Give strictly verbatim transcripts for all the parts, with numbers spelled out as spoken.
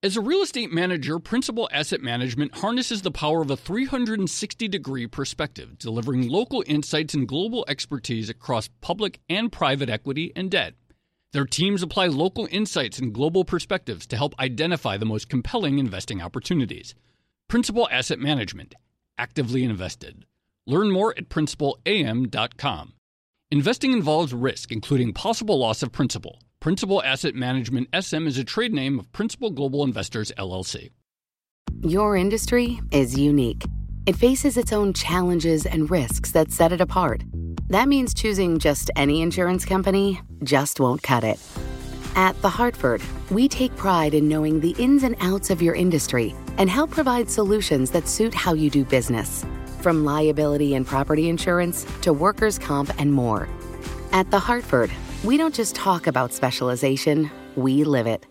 As a real estate manager, Principal Asset Management harnesses the power of a three hundred sixty degree perspective, delivering local insights and global expertise across public and private equity and debt. Their teams apply local insights and global perspectives to help identify the most compelling investing opportunities. Principal Asset Management. Actively invested. Learn more at principal a m dot com. Investing involves risk, including possible loss of principal. Principal Asset Management S M is a trade name of Principal Global Investors, L L C. Your industry is unique. It faces its own challenges and risks that set it apart. That means choosing just any insurance company just won't cut it. At The Hartford, we take pride in knowing the ins and outs of your industry and help provide solutions that suit how you do business. From liability and property insurance to workers' comp and more. At The Hartford, we don't just talk about specialization, we live it.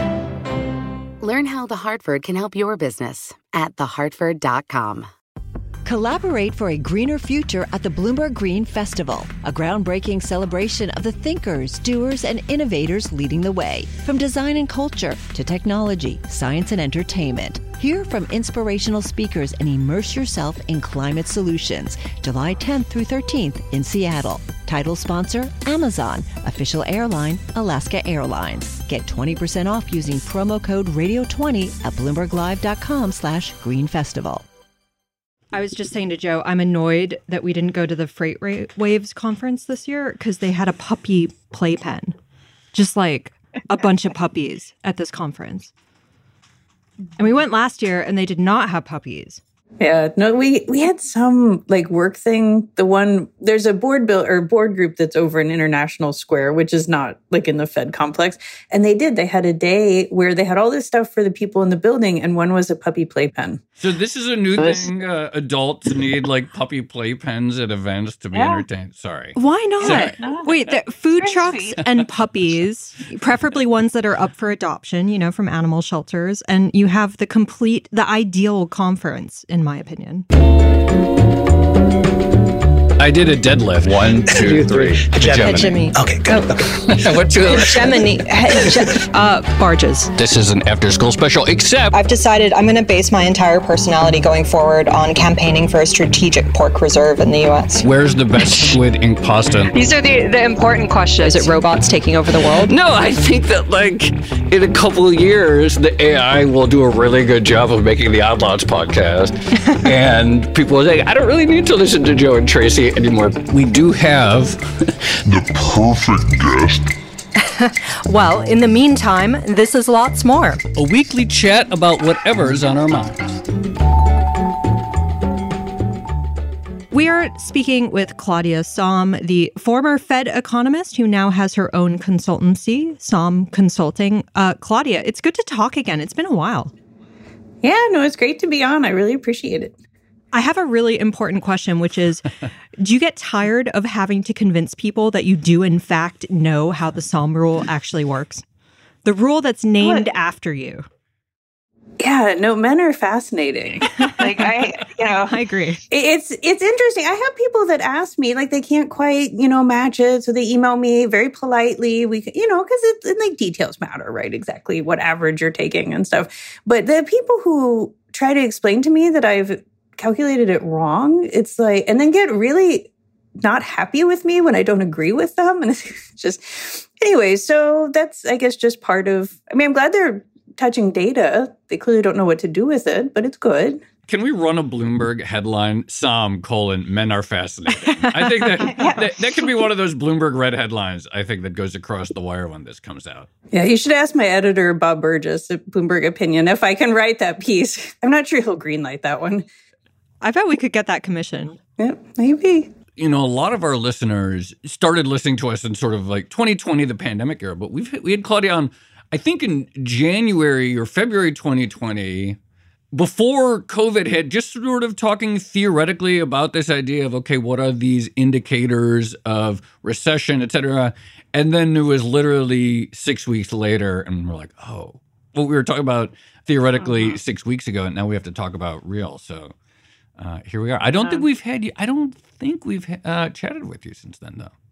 Learn how The Hartford can help your business at the hartford dot com. Collaborate for a greener future at the Bloomberg Green Festival, a groundbreaking celebration of the thinkers, doers, and innovators leading the way. From design and culture to technology, science, and entertainment. Hear from inspirational speakers and immerse yourself in climate solutions. July tenth through thirteenth in Seattle. Title sponsor, Amazon. Official airline, Alaska Airlines. Get twenty percent off using promo code radio twenty at bloomberg live dot com slash green festival. I was just saying to Joe, I'm annoyed that we didn't go to the Freight Ra- Waves conference this year because they had a puppy playpen. Just like a bunch of puppies at this conference. And we went last year and they did not have puppies. Yeah, no, we, we had some like work thing. The one, there's a board bill or board group that's over in International Square, which is not like in the Fed complex. And they did, they had a day where they had all this stuff for the people in the building. And one was a puppy playpen. So this is a new thing. Uh, adults need like puppy playpens at events to be Yeah. entertained. Sorry. Why not? Sorry. Wait, the food Very trucks sweet. and puppies, preferably ones that are up for adoption, you know, from animal shelters. And you have the complete, the ideal conference, in my opinion. I did a deadlift. One, two, three. Hegemony. Okay, good. Okay. What two? Hegemony. Hege- Uh, barges. This is an after-school special, except I've decided I'm going to base my entire personality going forward on campaigning for a strategic pork reserve in the U S. where's the best squid ink pasta? These are the, the important questions. Is it robots taking over the world? No, I think that, like, in a couple of years, the A I will do a really good job of making the Odd Lots podcast. And people will say, I don't really need to listen to Joe and Tracy anymore. We do have the perfect guest. Well, in the meantime, this is lots more. a weekly chat about whatever's on our minds. We are speaking with Claudia Sahm, the former Fed economist who now has her own consultancy, Sahm Consulting. Uh, Claudia, it's good to talk again. It's been a while. Yeah, no, it's great to be on. I really appreciate it. I have a really important question, which is, do you get tired of having to convince people that you do, in fact, know how the Sahm rule actually works? The rule that's named What? after you. Yeah, no, men are fascinating. Like, I, you know, I agree. It's it's interesting. I have people that ask me, like, they can't quite, you know, match it. So they email me very politely. We, you know, because it, it, like, details matter, right? Exactly what average you're taking and stuff. But the people who try to explain to me that I've calculated it wrong, it's like, and then get really not happy with me when I don't agree with them. And it's just, anyway, so that's, I guess, just part of, I mean, I'm glad they're touching data. They clearly don't know what to do with it, but it's good. Can we run a Bloomberg headline? Sahm, colon, men are fascinating. I think that, that that could be one of those Bloomberg red headlines, I think, that goes across the wire when this comes out. Yeah, you should ask my editor, Bob Burgess, at Bloomberg Opinion, if I can write that piece. I'm not sure he'll greenlight that one. I bet we could get that commission. Yeah, maybe. You know, a lot of our listeners started listening to us in sort of like twenty twenty, the pandemic era, but we've we had Claudia on, I think in January or February twenty twenty, before COVID hit, just sort of talking theoretically about this idea of, okay, what are these indicators of recession, et cetera. And then it was literally six weeks later, and we're like, oh, what we were talking about theoretically uh-huh. six weeks ago, and now we have to talk about real. So uh, here we are. I don't uh-huh. think we've had you, I don't think we've uh, chatted with you since then, though.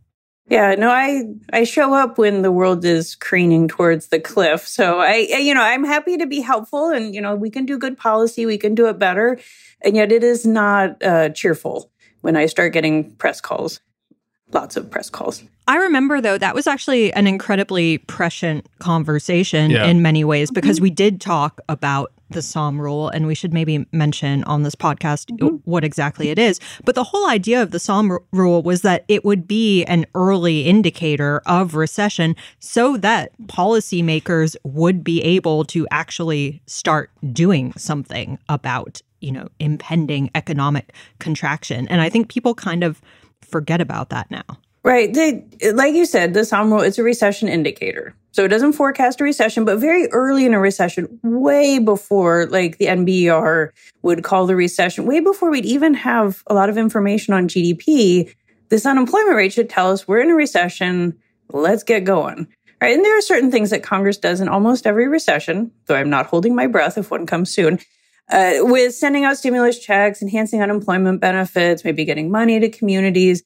Yeah, no, I, I show up when the world is craning towards the cliff. So I, you know, I'm happy to be helpful, and, you know, we can do good policy. We can do it better. And yet it is not uh, cheerful when I start getting press calls, lots of press calls. I remember, though, that was actually an incredibly prescient conversation Yeah. in many ways, because we did talk about the Somm rule, and we should maybe mention on this podcast mm-hmm. what exactly it is. But the whole idea of the Somm r- rule was that it would be an early indicator of recession so that policymakers would be able to actually start doing something about, you know, impending economic contraction. And I think people kind of forget about that now. Right. They, like you said, the Somm rule, it's a recession indicator. So it doesn't forecast a recession, but very early in a recession, way before like the N B E R would call the recession, way before we'd even have a lot of information on G D P, this unemployment rate should tell us we're in a recession. Let's get going. Right. And there are certain things that Congress does in almost every recession, though I'm not holding my breath if one comes soon, uh, with sending out stimulus checks, enhancing unemployment benefits, maybe getting money to communities.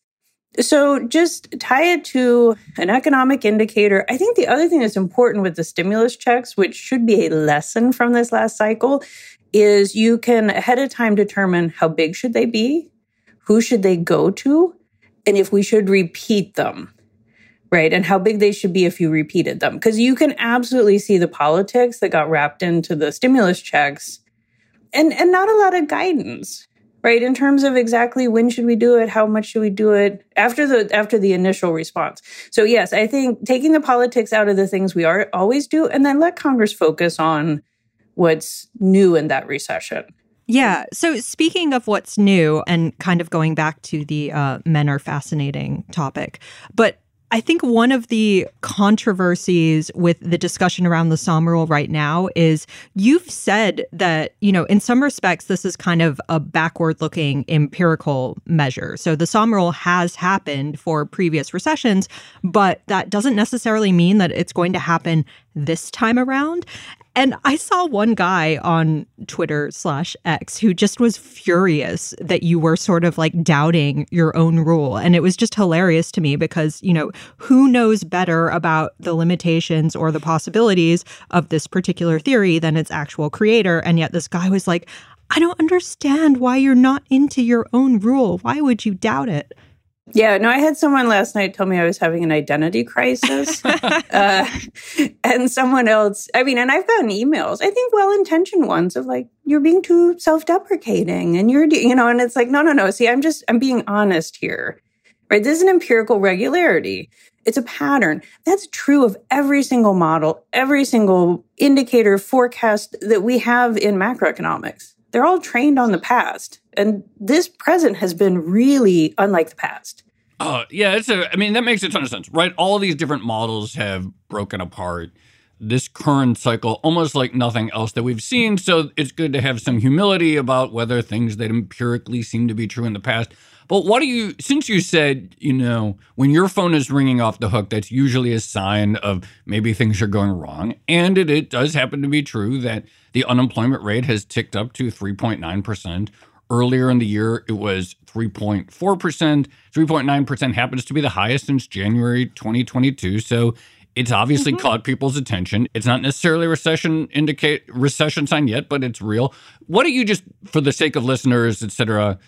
So just tie it to an economic indicator. I think the other thing that's important with the stimulus checks, which should be a lesson from this last cycle, is you can ahead of time determine how big should they be, who should they go to, and if we should repeat them, right? And how big they should be if you repeated them. Because you can absolutely see the politics that got wrapped into the stimulus checks and, and not a lot of guidance. Right, in terms of exactly when should we do it, how much should we do it after the after the initial response. So yes, I think taking the politics out of the things we are always do, and then let Congress focus on what's new in that recession. Yeah. So speaking of what's new, and kind of going back to the uh, men are fascinating topic, but I think one of the controversies with the discussion around the Somm rule right now is you've said that, you know, in some respects, this is kind of a backward-looking empirical measure. So the Somm rule has happened for previous recessions, but that doesn't necessarily mean that it's going to happen this time around. And I saw one guy on Twitter slash X who just was furious that you were sort of like doubting your own rule. And it was just hilarious to me because, you know, who knows better about the limitations or the possibilities of this particular theory than its actual creator? And yet this guy was like, I don't understand why you're not into your own rule. Why would you doubt it? Yeah, no, I had someone last night tell me I was having an identity crisis. uh, and someone else, I mean, and I've gotten emails, I think well-intentioned ones of like, you're being too self-deprecating and you're, you know, and it's like, no, no, no. See, I'm just, I'm being honest here, right? This is an empirical regularity. It's a pattern. That's true of every single model, every single indicator forecast that we have in macroeconomics. They're all trained on the past. And this present has been really unlike the past. Oh, yeah. It's a, I mean, that makes a ton of sense, right? All these different models have broken apart this current cycle almost like nothing else that we've seen. So it's good to have some humility about whether things that empirically seem to be true in the past. But what do you, since you said, you know, when your phone is ringing off the hook, that's usually a sign of maybe things are going wrong. And it, it does happen to be true that the unemployment rate has ticked up to three point nine percent. Earlier in the year, it was three point four percent. three point nine percent happens to be the highest since January twenty twenty-two. So it's obviously mm-hmm. caught people's attention. It's not necessarily a recession indicate recession sign yet, but it's real. Why don't you just, for the sake of listeners, et cetera,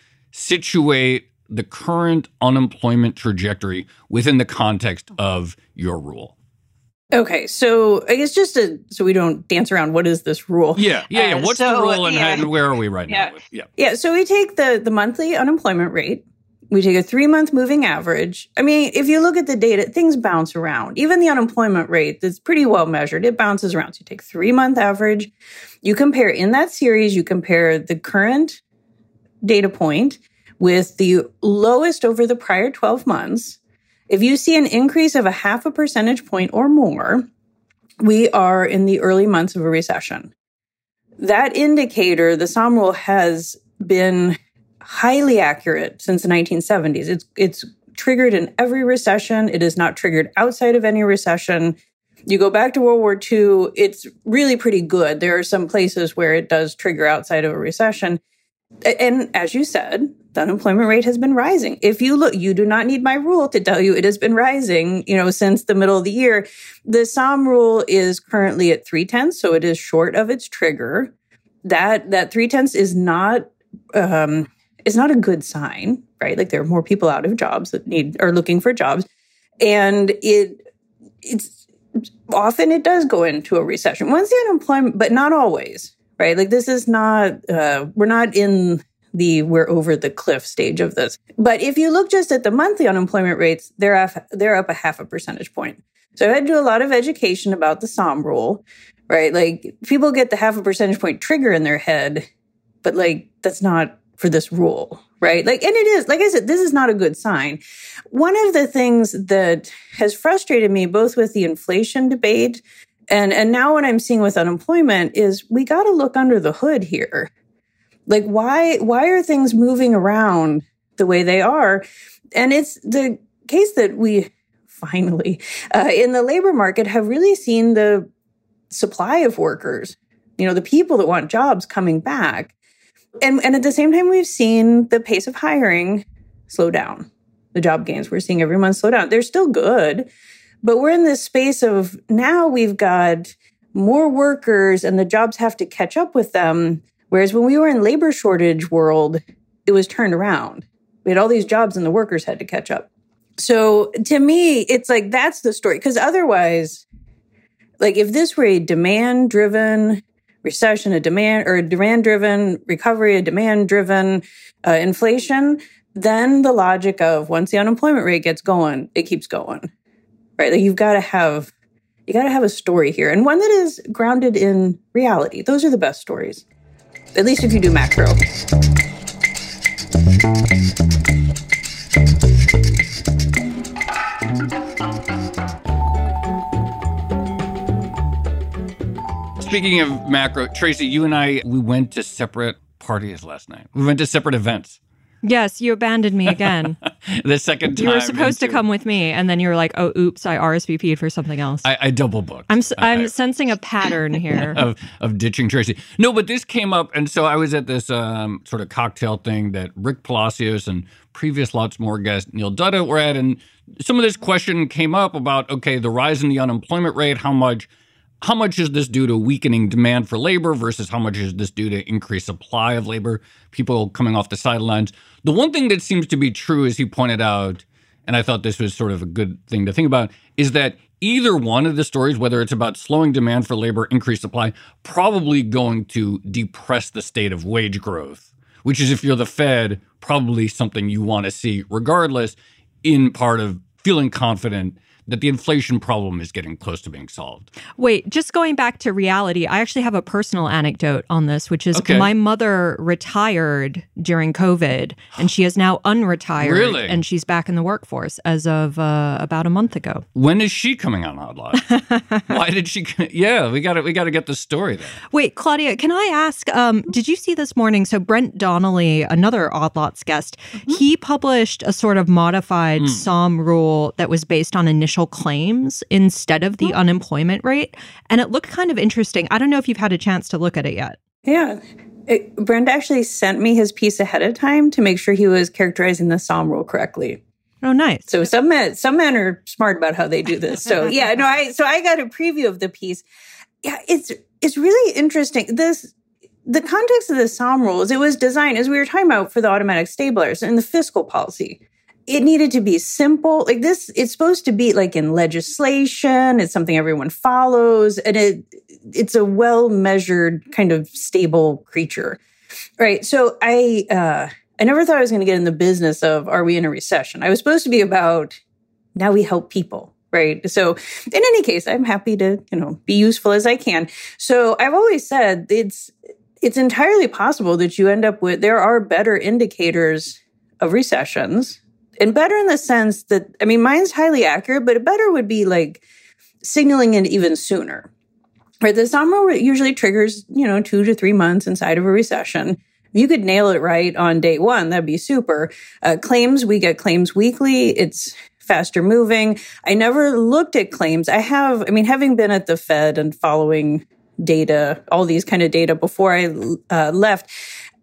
situate the current unemployment trajectory within the context of your rule? Okay, so I guess just to, so we don't dance around, what is this rule? Yeah, yeah, yeah. Uh, What's so, the rule and, yeah. and where are we right yeah. now? With, yeah, yeah. So we take the the monthly unemployment rate. We take a three-month moving average. I mean, if you look at the data, things bounce around. Even the unemployment rate, that's pretty well measured. It bounces around. So you take three-month average. You compare, in that series, you compare the current data point with the lowest over the prior twelve months. If you see an increase of a half a percentage point or more, we are in the early months of a recession. That indicator, the Somm rule, has been highly accurate since the nineteen seventies. It's it's triggered in every recession. It is not triggered outside of any recession. You go back to World War Two, it's really pretty good. There are some places where it does trigger outside of a recession. And as you said, the unemployment rate has been rising. If you look, you do not need my rule to tell you it has been rising, you know, since the middle of the year. The Sahm rule is currently at three tenths, so it is short of its trigger. That that three tenths is not um, is not a good sign, right? Like there are more people out of jobs that need are looking for jobs, and it it's often it does go into a recession once the unemployment, but not always. Right? Like this is not, uh, we're not in the we're over the cliff stage of this. But if you look just at the monthly unemployment rates, they're up, they're up a half a percentage point. So I had to do a lot of education about the Sahm rule, right? Like people get the half a percentage point trigger in their head, but like that's not for this rule, right? Like, and it is, like I said, this is not a good sign. One of the things that has frustrated me both with the inflation debate And and now what I'm seeing with unemployment is we got to look under the hood here. Like, why why are things moving around the way they are? And it's the case that we finally, uh, in the labor market, have really seen the supply of workers, you know, the people that want jobs coming back. And, and at the same time, we've seen the pace of hiring slow down. The job gains we're seeing every month slow down. They're still good. But we're in this space of now we've got more workers and the jobs have to catch up with them. Whereas when we were in labor shortage world, it was turned around. We had all these jobs and the workers had to catch up. So to me, it's like that's the story. Because otherwise, like if this were a demand-driven recession, a demand or a demand-driven recovery, a demand-driven uh, inflation, then the logic of once the unemployment rate gets going, it keeps going. Right? Like you've got to have, you got to have a story here and one that is grounded in reality. Those are the best stories, at least if you do macro. Speaking of macro, Tracy, you and I, we went to separate parties last night. We went to separate events. Yes, you abandoned me again. The second time. You were supposed into, to come with me, and then you were like, oh, oops, I R S V P'd for something else. I, I double booked. I'm I'm I, sensing a pattern here. of, of ditching Tracy. No, but this came up, and so I was at this um, sort of cocktail thing that Rick Palacios and previous Lots More guest Neil Dutta were at, and some of this question came up about, okay, the rise in the unemployment rate, how much How much is this due to weakening demand for labor versus how much is this due to increased supply of labor, people coming off the sidelines? The one thing that seems to be true, as he pointed out, and I thought this was sort of a good thing to think about, is that either one of the stories, whether it's about slowing demand for labor, increased supply, probably going to depress the state of wage growth, which is, if you're the Fed, probably something you want to see regardless, in part of feeling confident that the inflation problem is getting close to being solved. Wait, just going back to reality, I actually have a personal anecdote on this, which is okay. My mother retired during COVID, and she is now unretired. Really? And she's back in the workforce as of uh, about a month ago. When is she coming on Odd Lots? Why did she? Yeah, we got to we got to get the story there. Wait, Claudia, can I ask? Um, did you see this morning? So Brent Donnelly, another Odd Lots guest, mm-hmm. he published a sort of modified mm. Sahm rule that was based on initial claims instead of the unemployment rate. And it looked kind of interesting. I don't know if you've had a chance to look at it yet. Yeah. It, Brent actually sent me his piece ahead of time to make sure he was characterizing the Sahm rule correctly. Oh, nice. So some men, some men are smart about how they do this. So yeah, no, I, so I got a preview of the piece. Yeah, it's, it's really interesting. This, the context of the Sahm rule is it was designed, as we were talking about, for the automatic stabilizers and the fiscal policy. It needed to be simple. Like this, it's supposed to be like in legislation. It's something everyone follows. And it it's a well-measured kind of stable creature. Right. So I uh, I never thought I was going to get in the business of, are we in a recession? I was supposed to be about, now we help people. Right. So in any case, I'm happy to, you know, be useful as I can. So I've always said it's it's entirely possible that you end up with, there are better indicators of recessions. And better in the sense that, I mean, mine's highly accurate, but better would be like signaling it even sooner. Right? The Sahm rule usually triggers, you know, two to three months inside of a recession. If you could nail it right on day one, that'd be super. Uh, claims, we get claims weekly. It's faster moving. I never looked at claims. I have, I mean, having been at the Fed and following data, all these kind of data before I uh, left,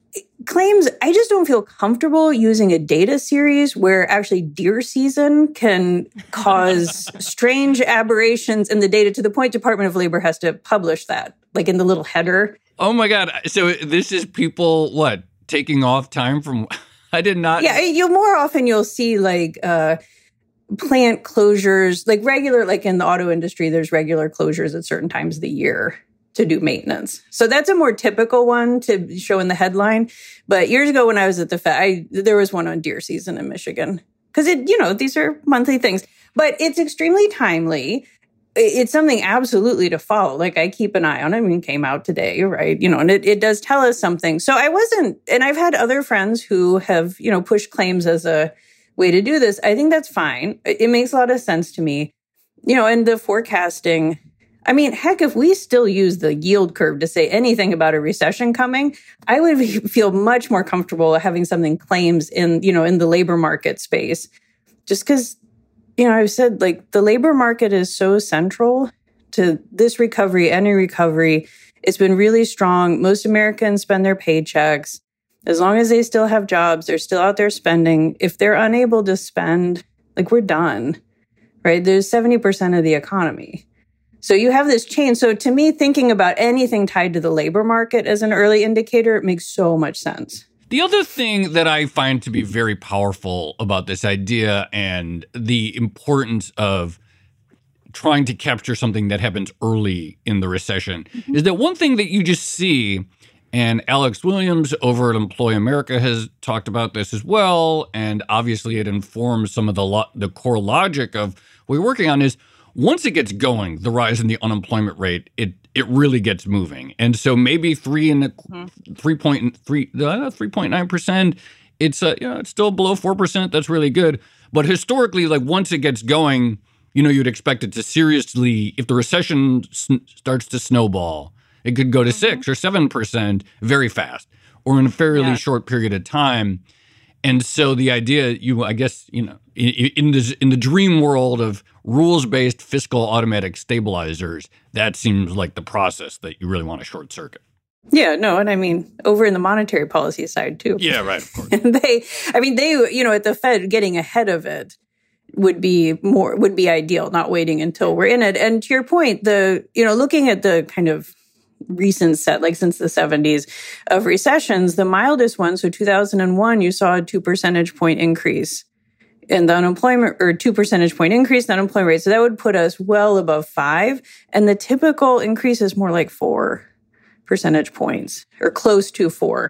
claims, I just don't feel comfortable using a data series where actually deer season can cause strange aberrations in the data to the point Department of Labor has to publish that, like in the little header. Oh my God. So this is people, what, taking off time from, I did not. Yeah, you more often you'll see like uh, plant closures, like regular, like in the auto industry, there's regular closures at certain times of the year to do maintenance. So that's a more typical one to show in the headline. But years ago when I was at the Fed, I, there was one on deer season in Michigan. Because, it, you know, these are monthly things. But it's extremely timely. It's something absolutely to follow. Like I keep an eye on it. I mean, it came out today, right? You know, and it, it does tell us something. So I wasn't, and I've had other friends who have, you know, pushed claims as a way to do this. I think that's fine. It makes a lot of sense to me. You know, and the forecasting, I mean, heck, if we still use the yield curve to say anything about a recession coming, I would feel much more comfortable having something claims in, you know, in the labor market space. Just because, you know, I've said, like, the labor market is so central to this recovery, any recovery. It's been really strong. Most Americans spend their paychecks. As long as they still have jobs, they're still out there spending. If they're unable to spend, like, we're done, right? There's seventy percent of the economy. So you have this chain. So to me, thinking about anything tied to the labor market as an early indicator, it makes so much sense. The other thing that I find to be very powerful about this idea and the importance of trying to capture something that happens early in the recession mm-hmm. is that one thing that you just see, and Alex Williams over at Employ America has talked about this as well, and obviously it informs some of the lo- the core logic of what we're working on, is once it gets going, the rise in the unemployment rate, it it really gets moving. And so maybe three and mm-hmm. three point three, uh, three point nine percent. It's uh, you know it's still below four percent. That's really good. But historically, like once it gets going, you know, you'd expect it to seriously. If the recession s- starts to snowball, it could go to mm-hmm. six or seven percent very fast, or in a fairly yeah. short period of time. And so the idea, you, I guess, you know, in, in the in the dream world of rules-based fiscal automatic stabilizers, that seems like the process that you really want to short circuit. Yeah, no, and I mean, over in the monetary policy side too. Yeah, right, of course. And they, I mean, they, you know, at the Fed, getting ahead of it would be more, would be ideal, not waiting until we're in it. And to your point, the, you know, looking at the kind of recent set, like since the seventies of recessions, the mildest one, so two thousand one, you saw a two percentage point increase in the unemployment, or two percentage point increase in the unemployment rate. So that would put us well above five. And the typical increase is more like four percentage points, or close to four.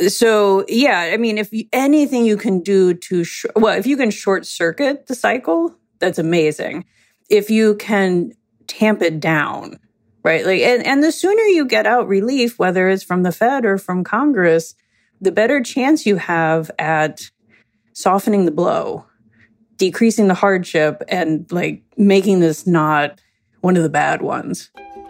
So yeah, I mean, if you, anything you can do to, sh- well, if you can short circuit the cycle, that's amazing. If you can tamp it down, right? Like, and, and the sooner you get out relief, whether it's from the Fed or from Congress, the better chance you have at softening the blow, decreasing the hardship, and like making this not one of the bad ones.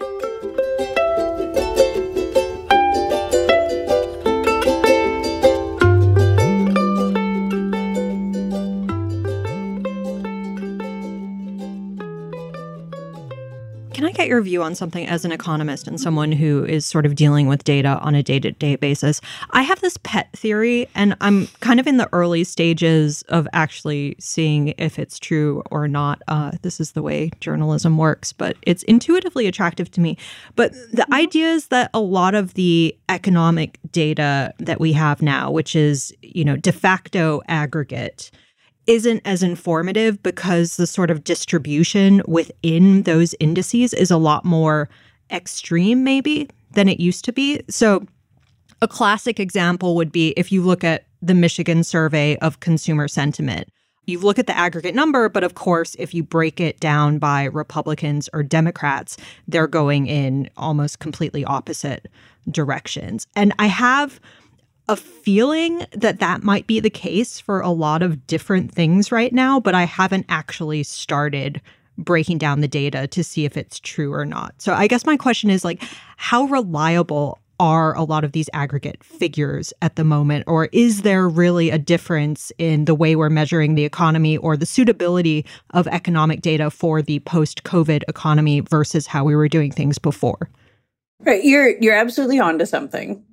Can I get your view on something as an economist and someone who is sort of dealing with data on a day-to-day basis? I have this pet theory, and I'm kind of in the early stages of actually seeing if it's true or not. Uh, this is the way journalism works, but it's intuitively attractive to me. But the idea is that a lot of the economic data that we have now, which is, you know, de facto aggregate, isn't as informative because the sort of distribution within those indices is a lot more extreme, maybe, than it used to be. So a classic example would be if you look at the Michigan survey of consumer sentiment. You look at the aggregate number, but of course, if you break it down by Republicans or Democrats, they're going in almost completely opposite directions. And I have a feeling that that might be the case for a lot of different things right now, but I haven't actually started breaking down the data to see if it's true or not. So I guess my question is, like, how reliable are a lot of these aggregate figures at the moment? Or is there really a difference in the way we're measuring the economy or the suitability of economic data for the post-COVID economy versus how we were doing things before? Right. You're you're absolutely onto something.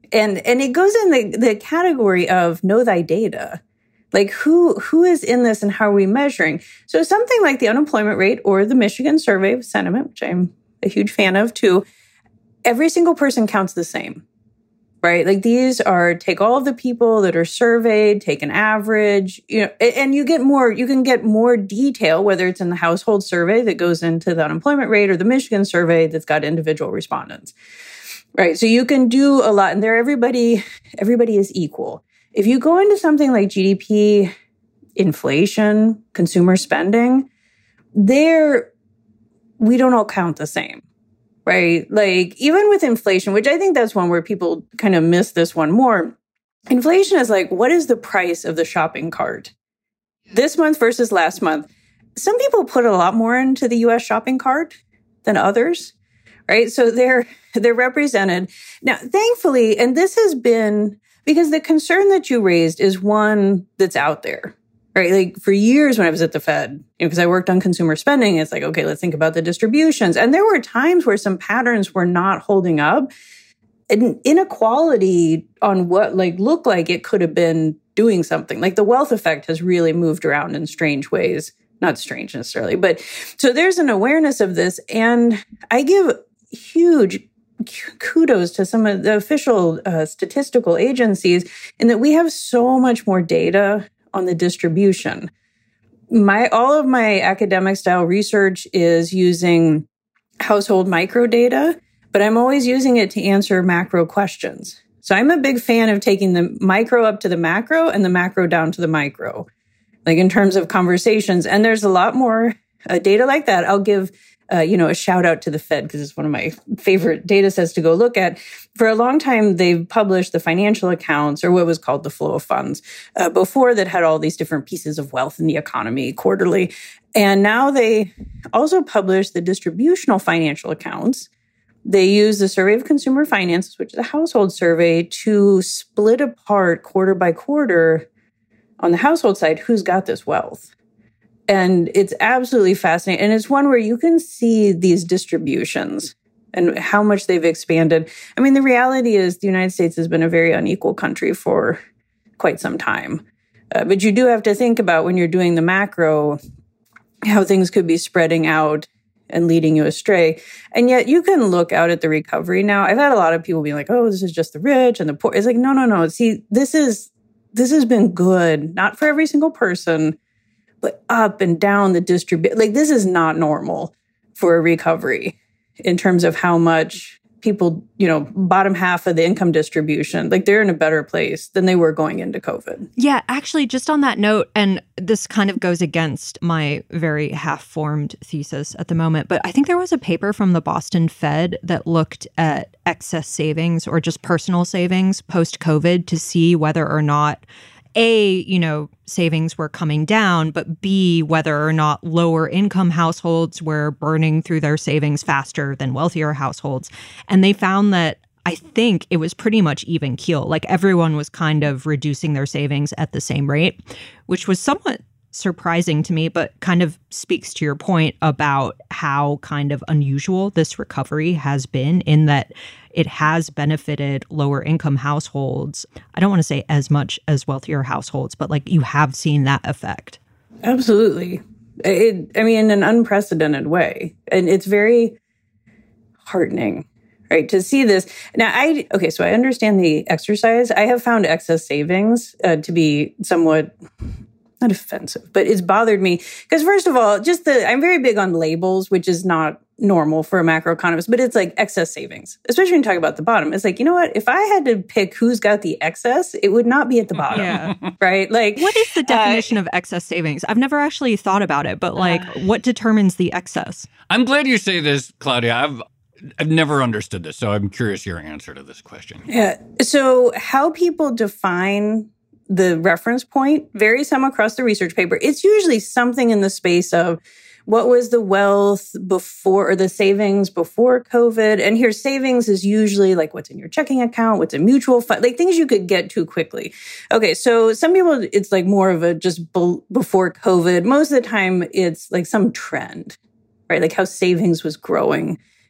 And and it goes in the, the category of know thy data. Like who who is in this and how are we measuring? So something like the unemployment rate or the Michigan Survey of Sentiment, which I'm a huge fan of too, every single person counts the same, right? Like these are, take all of the people that are surveyed, take an average, you know, and you get more, you can get more detail, whether it's in the household survey that goes into the unemployment rate or the Michigan survey that's got individual respondents, right? So you can do a lot and there, everybody, everybody is equal. If you go into something like G D P, inflation, consumer spending, there, we don't all count the same, right? Like even with inflation, which I think that's one where people kind of miss this one more. Inflation is like, what is the price of the shopping cart this month versus last month? Some people put a lot more into the U S shopping cart than others, right? So they're, they're represented. Now, thankfully, and this has been, because the concern that you raised is one that's out there, right? Like for years when I was at the Fed, you know, because I worked on consumer spending, it's like, okay, let's think about the distributions. And there were times where some patterns were not holding up. And inequality on what like looked like it could have been doing something. Like the wealth effect has really moved around in strange ways. Not strange necessarily, but so there's an awareness of this. And I give huge kudos to some of the official uh, statistical agencies in that we have so much more data on the distribution. My all of my academic style research is using household micro data, but I'm always using it to answer macro questions. So I'm a big fan of taking the micro up to the macro and the macro down to the micro, like in terms of conversations. And there's a lot more uh, data like that. I'll give Uh, you know, a shout out to the Fed because it's one of my favorite data sets to go look at. For a long time, they've published the financial accounts or what was called the flow of funds uh, before that had all these different pieces of wealth in the economy quarterly. And now they also publish the distributional financial accounts. They use the Survey of Consumer Finances, which is a household survey, to split apart quarter by quarter on the household side who's got this wealth. And it's absolutely fascinating. And it's one where you can see these distributions and how much they've expanded. I mean, the reality is the United States has been a very unequal country for quite some time. Uh, but you do have to think about when you're doing the macro, how things could be spreading out and leading you astray. And yet you can look out at the recovery now. I've had a lot of people being like, oh, this is just the rich and the poor. It's like, no, no, no. See, this is, this has been good, not for every single person, but up and down the distribute. Like this is not normal for a recovery in terms of how much people, you know, bottom half of the income distribution, like they're in a better place than they were going into COVID. Yeah, actually, just on that note, and this kind of goes against my very half-formed thesis at the moment, but I think there was a paper from the Boston Fed that looked at excess savings or just personal savings post-COVID to see whether or not A, you know, savings were coming down, but B, whether or not lower income households were burning through their savings faster than wealthier households. And they found that I think it was pretty much even keel. Like everyone was kind of reducing their savings at the same rate, which was somewhat surprising to me, but kind of speaks to your point about how kind of unusual this recovery has been in that it has benefited lower income households. I don't want to say as much as wealthier households, but like you have seen that effect. Absolutely. It, I mean, in an unprecedented way. And it's very heartening, right, to see this. Now, I, okay, so I understand the exercise. I have found excess savings uh, to be somewhat not offensive, but it's bothered me because first of all, just the, I'm very big on labels, which is not normal for a macroeconomist, but it's like excess savings, especially when you talk about the bottom. It's like, you know what? If I had to pick who's got the excess, it would not be at the bottom, yeah. Right? Like, what is the definition uh, of excess savings? I've never actually thought about it, but like, uh, what determines the excess? I'm glad you say this, Claudia. I've I've never understood this, so I'm curious your answer to this question. Yeah. So how people define the reference point varies some across the research paper. It's usually something in the space of what was the wealth before or the savings before COVID. And here savings is usually like what's in your checking account, what's a mutual fund, like things you could get to quickly. Okay, so some people, it's like more of a just be- before COVID. Most of the time, it's like some trend, right? Like how savings was growing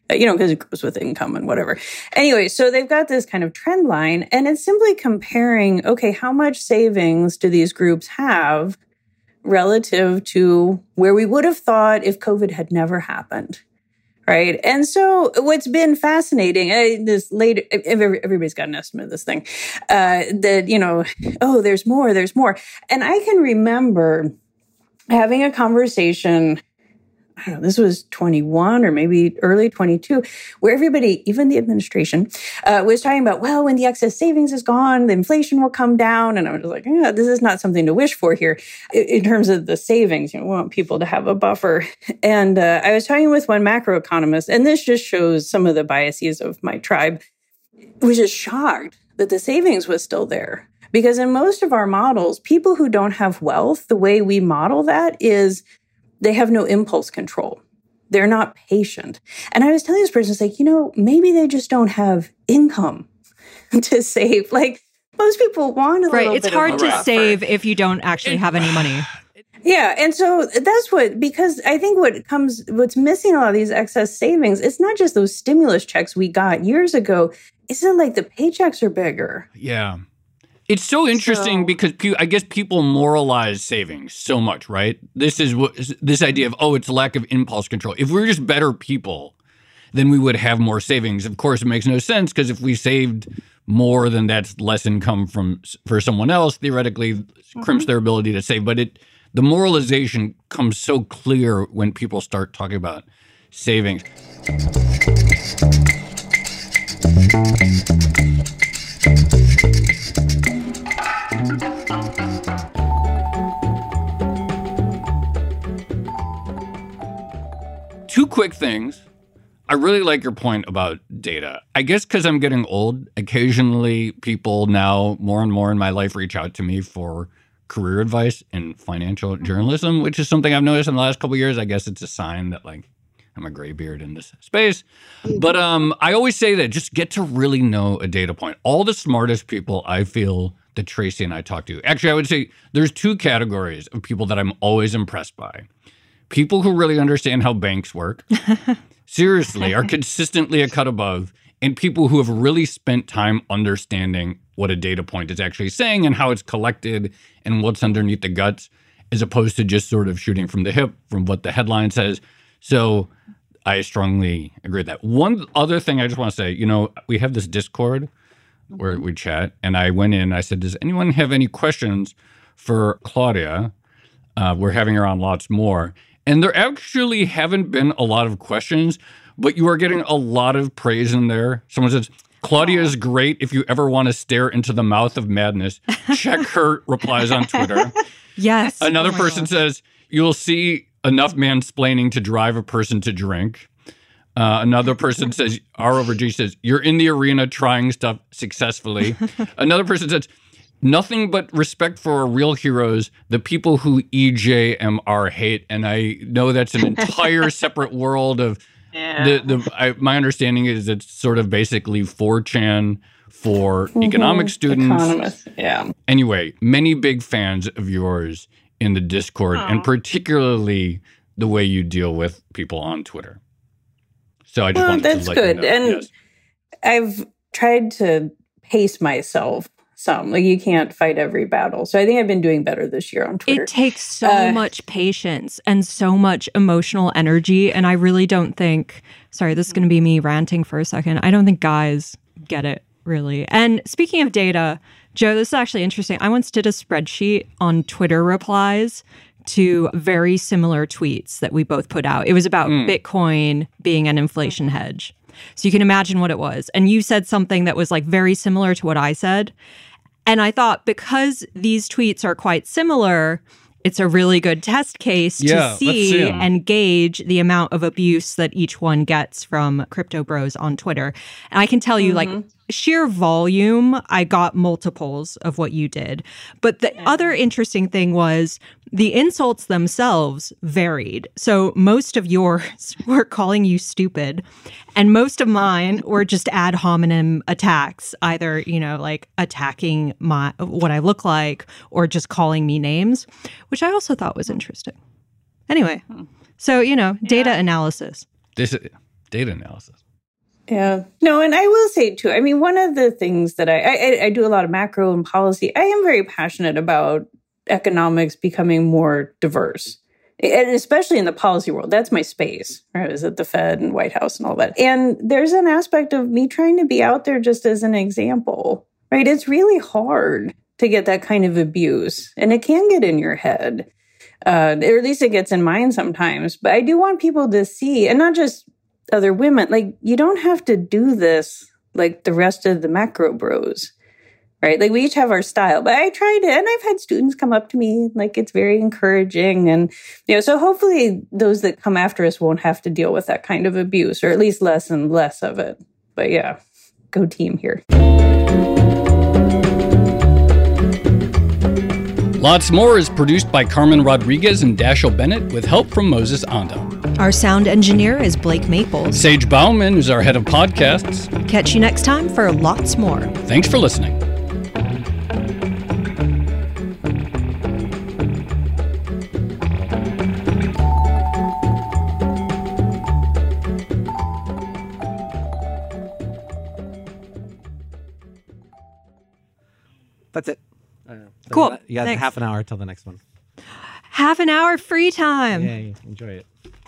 you know, because it goes with income and whatever. Anyway, so they've got this kind of trend line, and it's simply comparing, okay, how much savings do these groups have relative to where we would have thought if COVID had never happened, right? And so what's been fascinating, uh, this later, everybody's got an estimate of this thing, uh, that, you know, oh, there's more, there's more. And I can remember having a conversation, I don't know, this was twenty-one or maybe early twenty-two, where everybody, even the administration, uh, was talking about, well, when the excess savings is gone, the inflation will come down. And I was like, yeah, this is not something to wish for here in, in terms of the savings. You know, we want people to have a buffer. And uh, I was talking with one macroeconomist, and this just shows some of the biases of my tribe, was just shocked that the savings was still there. Because in most of our models, people who don't have wealth, the way we model that is they have no impulse control. They're not patient. And I was telling this person, it's like, you know, maybe they just don't have income to save. Like, most people want a right. little It's bit hard of to buffer. save if you don't actually have any money. Yeah. And so that's what, because I think what comes, what's missing a lot of these excess savings, it's not just those stimulus checks we got years ago. It's not like the paychecks are bigger. Yeah. It's so interesting So- because pe- I guess people moralize savings so much, right? This is what this idea of, oh, it's lack of impulse control. If we were just better people, then we would have more savings. Of course, it makes no sense because if we saved more, then that's less income from for someone else. Theoretically, mm-hmm. crimps their ability to save. But it the moralization comes so clear when people start talking about savings. Two quick things. I really like your point about data. I guess because I'm getting old, occasionally people now more and more in my life reach out to me for career advice in financial journalism, which is something I've noticed in the last couple of years. I guess it's a sign that like I'm a gray beard in this space. But um, I always say that just get to really know a data point. All the smartest people I feel that Tracy and I talk to. Actually, I would say there's two categories of people that I'm always impressed by. People who really understand how banks work, seriously, are consistently a cut above, and people who have really spent time understanding what a data point is actually saying and how it's collected and what's underneath the guts, as opposed to just sort of shooting from the hip from what the headline says. So I strongly agree with that. One other thing I just want to say, you know, we have this Discord where we chat, and I went in, I said, does anyone have any questions for Claudia? Uh, we're having her on lots more. And there actually haven't been a lot of questions, but you are getting a lot of praise in there. Someone says, Claudia is great if you ever want to stare into the mouth of madness. Check her replies on Twitter. Yes. Another Oh my person God. says, you'll see enough mansplaining to drive a person to drink. Uh, another person says, R over G says, you're in the arena trying stuff successfully. Another person says, nothing but respect for our real heroes, the people who E J M R hate. And I know that's an entire separate world of Yeah. the, the I, my understanding is it's sort of basically four chan for economic students. Economists, yeah. Anyway, many big fans of yours in the Discord, and particularly the way you deal with people on Twitter. So I just Well, wanted that's to let good. you know. And Yes. I've tried to pace myself some. Like, you can't fight every battle. So I think I've been doing better this year on Twitter. It takes so Uh, much patience and so much emotional energy. And I really don't think, sorry, this is going to be me ranting for a second. I don't think guys get it, really. And speaking of data, Joe, this is actually interesting. I once did a spreadsheet on Twitter replies to very similar tweets that we both put out. It was about Bitcoin being an inflation hedge. So you can imagine what it was. And you said something that was like very similar to what I said. And I thought because these tweets are quite similar, it's a really good test case Yeah, to let's see see 'em. and gauge the amount of abuse that each one gets from crypto bros on Twitter. And I can tell you, like, sheer volume, I got multiples of what you did. But the other interesting thing was the insults themselves varied. So most of yours were calling you stupid, and most of mine were just ad hominem attacks, either, you know, like attacking my what I look like or just calling me names, which I also thought was interesting. Anyway, so, you know, data analysis. This is, data analysis. Yeah. No, and I will say too, I mean, one of the things that I, I, I do a lot of macro and policy, I am very passionate about economics becoming more diverse. And especially in the policy world, that's my space, right? I was at the Fed and White House and all that. And there's an aspect of me trying to be out there just as an example, right? It's really hard to get that kind of abuse, and it can get in your head, uh, or at least it gets in mine sometimes. But I do want people to see, and not just other women, like, you don't have to do this like the rest of the macro bros. Right? Like, we each have our style, but I try to, and I've had students come up to me, like, it's very encouraging. And, you know, so hopefully those that come after us won't have to deal with that kind of abuse, or at least less and less of it. But yeah, go team here. Lots More is produced by Carmen Rodriguez and Dashiell Bennett with help from Moses Ando. Our sound engineer is Blake Maples. Sage Bauman is our head of podcasts. Catch you next time for Lots More. Thanks for listening. That's it. Uh, cool. You got, you got Thanks. half an hour till the next one. Half an hour free time. Yay. Enjoy it.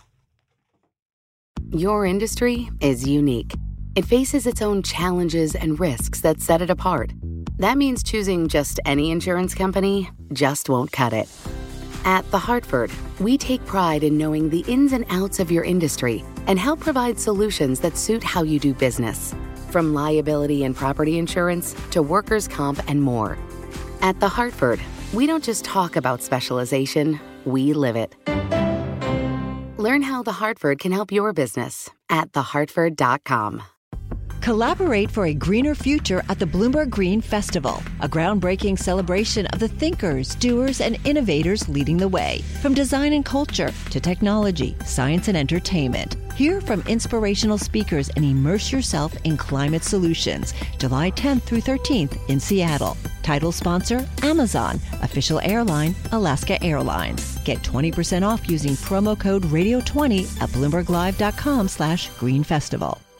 Your industry is unique. It faces its own challenges and risks that set it apart. That means choosing just any insurance company just won't cut it. At The Hartford, we take pride in knowing the ins and outs of your industry and help provide solutions that suit how you do business. From liability and property insurance to workers' comp and more. At The Hartford, we don't just talk about specialization, we live it. Learn how The Hartford can help your business at the hartford dot com. Collaborate for a greener future at the Bloomberg Green Festival, a groundbreaking celebration of the thinkers, doers, and innovators leading the way. From design and culture to technology, science, and entertainment. Hear from inspirational speakers and immerse yourself in climate solutions. July tenth through thirteenth in Seattle. Title sponsor, Amazon. Official airline, Alaska Airlines. Get twenty percent off using promo code radio twenty at bloomberg live dot com slash green festival.